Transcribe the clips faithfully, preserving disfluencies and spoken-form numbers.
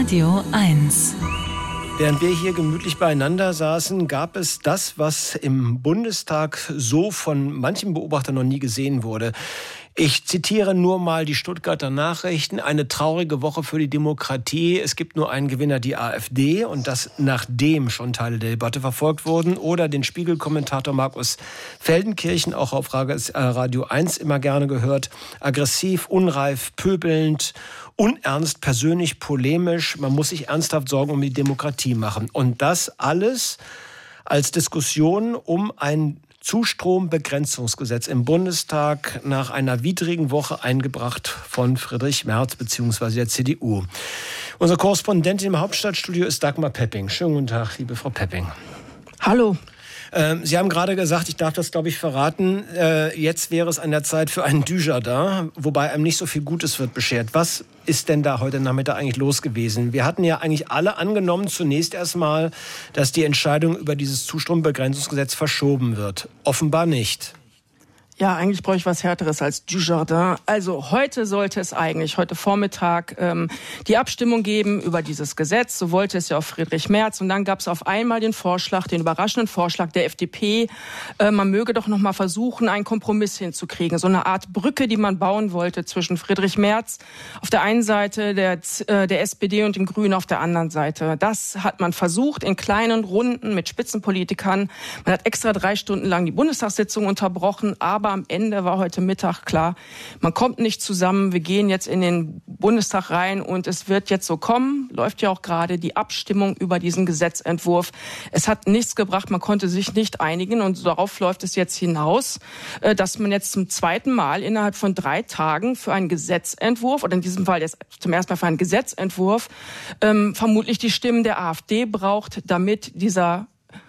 Radio eins. Während wir hier gemütlich beieinander saßen, gab es das, was im Bundestag so von manchen Beobachtern noch nie gesehen wurde. Ich zitiere nur mal die Stuttgarter Nachrichten. Eine traurige Woche für die Demokratie. Es gibt nur einen Gewinner, die AfD. Und das nachdem schon Teile der Debatte verfolgt wurden. Oder den Spiegel-Kommentator Markus Feldenkirchen, auch auf Radio eins immer gerne gehört. Aggressiv, unreif, pöbelnd, unernst, persönlich, polemisch. Man muss sich ernsthaft Sorgen um die Demokratie machen. Und das alles als Diskussion um ein Zustrombegrenzungsgesetz im Bundestag nach einer widrigen Woche eingebracht von Friedrich Merz bzw. der C D U. Unsere Korrespondentin im Hauptstadtstudio ist Dagmar Pepping. Schönen guten Tag, liebe Frau Pepping. Hallo. Ähm, Sie haben gerade gesagt, ich darf das, glaube ich, verraten, äh, jetzt wäre es an der Zeit für einen Dujardin, wobei einem nicht so viel Gutes wird beschert. Was ist denn da heute Nachmittag eigentlich los gewesen? Wir hatten ja eigentlich alle angenommen, zunächst erstmal, dass die Entscheidung über dieses Zustrombegrenzungsgesetz verschoben wird. Offenbar nicht. Ja, eigentlich brauche ich was Härteres als Dujardin. Also heute sollte es eigentlich, heute Vormittag, ähm, die Abstimmung geben über dieses Gesetz. So wollte es ja auch Friedrich Merz. Und dann gab es auf einmal den Vorschlag, den überraschenden Vorschlag der F D P, äh, man möge doch noch mal versuchen, einen Kompromiss hinzukriegen. So eine Art Brücke, die man bauen wollte zwischen Friedrich Merz auf der einen Seite, der, äh, der S P D und den Grünen auf der anderen Seite. Das hat man versucht in kleinen Runden mit Spitzenpolitikern. Man hat extra drei Stunden lang die Bundestagssitzung unterbrochen, aber am Ende war heute Mittag klar, man kommt nicht zusammen. Wir gehen jetzt in den Bundestag rein und es wird jetzt so kommen, läuft ja auch gerade die Abstimmung über diesen Gesetzentwurf. Es hat nichts gebracht, man konnte sich nicht einigen und darauf läuft es jetzt hinaus, dass man jetzt zum zweiten Mal innerhalb von drei Tagen für einen Gesetzentwurf, oder in diesem Fall jetzt zum ersten Mal für einen Gesetzentwurf, ähm, vermutlich die Stimmen der AfD braucht, damit dieser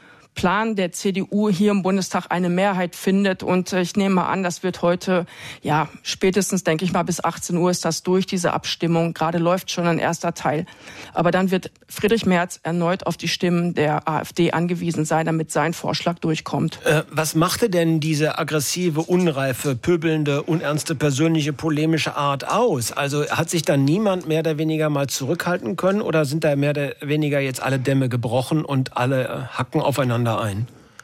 Plan der C D U hier im Bundestag eine Mehrheit findet. Und ich nehme mal an, das wird heute, ja, spätestens, denke ich mal, bis achtzehn Uhr ist das durch, diese Abstimmung. Gerade läuft schon ein erster Teil. Aber dann wird Friedrich Merz erneut auf die Stimmen der AfD angewiesen sein, damit sein Vorschlag durchkommt. Äh, was machte denn diese aggressive, unreife, pöbelnde, unernste, persönliche, polemische Art aus? Also hat sich da niemand mehr oder weniger mal zurückhalten können? Oder sind da mehr oder weniger jetzt alle Dämme gebrochen und alle äh, hacken aufeinander ein?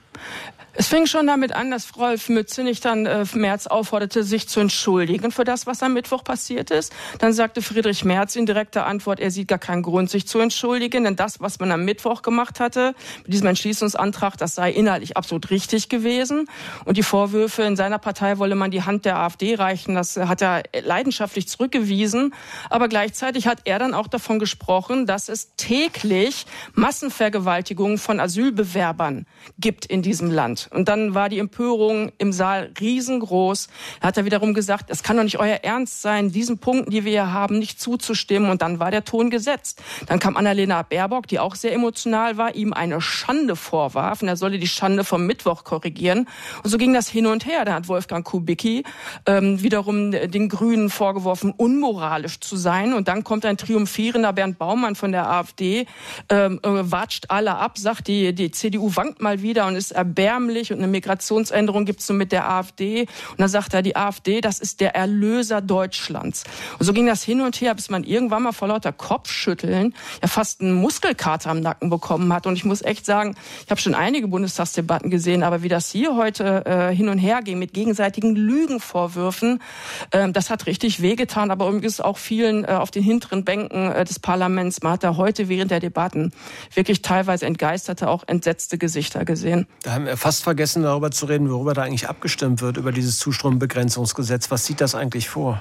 Es fing schon damit an, dass Rolf Mützenich dann äh, Merz aufforderte, sich zu entschuldigen für das, was am Mittwoch passiert ist. Dann sagte Friedrich Merz in direkter Antwort, er sieht gar keinen Grund, sich zu entschuldigen, denn das, was man am Mittwoch gemacht hatte, mit diesem Entschließungsantrag, das sei inhaltlich absolut richtig gewesen. Und die Vorwürfe, in seiner Partei wolle man die Hand der AfD reichen, das hat er leidenschaftlich zurückgewiesen. Aber gleichzeitig hat er dann auch davon gesprochen, dass es täglich Massenvergewaltigungen von Asylbewerbern gibt in diesem Land. Und dann war die Empörung im Saal riesengroß. Da hat er wiederum gesagt, es kann doch nicht euer Ernst sein, diesen Punkten, die wir hier haben, nicht zuzustimmen. Und dann war der Ton gesetzt. Dann kam Annalena Baerbock, die auch sehr emotional war, ihm eine Schande vorwarf. Und er solle die Schande vom Mittwoch korrigieren. Und so ging das hin und her. Da hat Wolfgang Kubicki ähm, wiederum den Grünen vorgeworfen, unmoralisch zu sein. Und dann kommt ein triumphierender Bernd Baumann von der AfD, ähm, äh, watscht alle ab, sagt, die, die C D U wankt mal wieder und ist erbärmlich. Und eine Migrationsänderung gibt es so mit der AfD. Und dann sagt er, die AfD, das ist der Erlöser Deutschlands. Und so ging das hin und her, bis man irgendwann mal vor lauter Kopfschütteln ja fast einen Muskelkater am Nacken bekommen hat. Und ich muss echt sagen, ich habe schon einige Bundestagsdebatten gesehen, aber wie das hier heute äh, hin und her ging mit gegenseitigen Lügenvorwürfen, äh, das hat richtig wehgetan. Aber übrigens auch vielen äh, auf den hinteren Bänken äh, des Parlaments. Man hat da heute während der Debatten wirklich teilweise entgeisterte, auch entsetzte Gesichter gesehen. Da haben wir fast vergessen, darüber zu reden, worüber da eigentlich abgestimmt wird, über dieses Zustrombegrenzungsgesetz. Was sieht das eigentlich vor?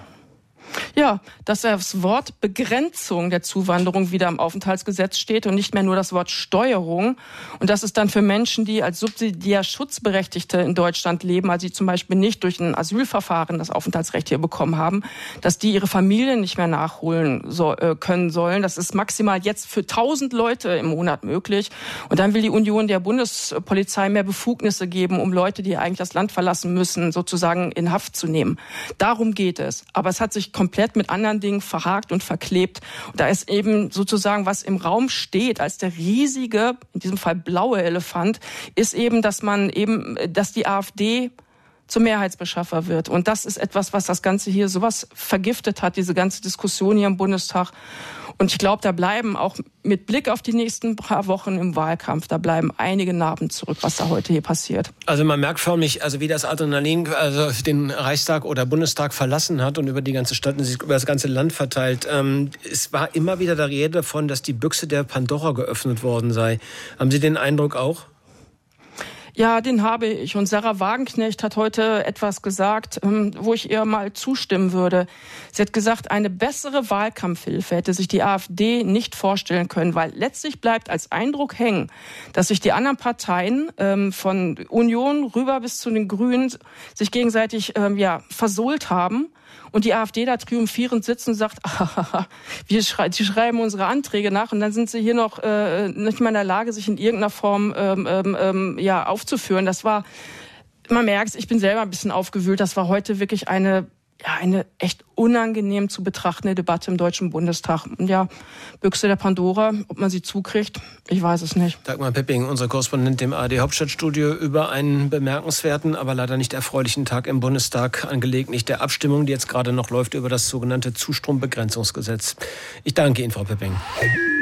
Ja, dass das Wort Begrenzung der Zuwanderung wieder im Aufenthaltsgesetz steht und nicht mehr nur das Wort Steuerung. Und dass es dann für Menschen, die als subsidiär Schutzberechtigte in Deutschland leben, also die zum Beispiel nicht durch ein Asylverfahren das Aufenthaltsrecht hier bekommen haben, dass die ihre Familien nicht mehr nachholen so, äh, können sollen. Das ist maximal jetzt für tausend Leute im Monat möglich. Und dann will die Union der Bundespolizei mehr Befugnisse geben, um Leute, die eigentlich das Land verlassen müssen, sozusagen in Haft zu nehmen. Darum geht es. Aber es hat sich komplett mit anderen Dingen verhakt und verklebt. Und da ist eben sozusagen, was im Raum steht, als der riesige, in diesem Fall blaue Elefant, ist eben, dass man eben, dass die AfD zum Mehrheitsbeschaffer wird. Und das ist etwas, was das Ganze hier sowas vergiftet hat, diese ganze Diskussion hier im Bundestag. Und ich glaube, da bleiben auch mit Blick auf die nächsten paar Wochen im Wahlkampf, da bleiben einige Narben zurück, was da heute hier passiert. Also man merkt förmlich, also wie das Adrenalin also den Reichstag oder Bundestag verlassen hat und über die ganze Stadt und sich über das ganze Land verteilt. Ähm, es war immer wieder die Rede davon, dass die Büchse der Pandora geöffnet worden sei. Haben Sie den Eindruck auch? Ja, den habe ich. Und Sarah Wagenknecht hat heute etwas gesagt, wo ich ihr mal zustimmen würde. Sie hat gesagt, eine bessere Wahlkampfhilfe hätte sich die AfD nicht vorstellen können, weil letztlich bleibt als Eindruck hängen, dass sich die anderen Parteien ähm, von Union rüber bis zu den Grünen sich gegenseitig ähm, ja versohlt haben. Und die AfD da triumphierend sitzt und sagt, ah, wir schrei- die schreiben unsere Anträge nach und dann sind sie hier noch äh, nicht mal in der Lage, sich in irgendeiner Form ähm, ähm, ja, aufzuführen. Das war, man merkt, ich bin selber ein bisschen aufgewühlt, das war heute wirklich eine, ja, eine echt unangenehm zu betrachtende Debatte im Deutschen Bundestag. Und ja, Büchse der Pandora, ob man sie zukriegt, ich weiß es nicht. Dagmar Pipping, unsere Korrespondentin im A R D-Hauptstadtstudio, über einen bemerkenswerten, aber leider nicht erfreulichen Tag im Bundestag, angelegentlich der Abstimmung, die jetzt gerade noch läuft über das sogenannte Zustrombegrenzungsgesetz. Ich danke Ihnen, Frau Pipping.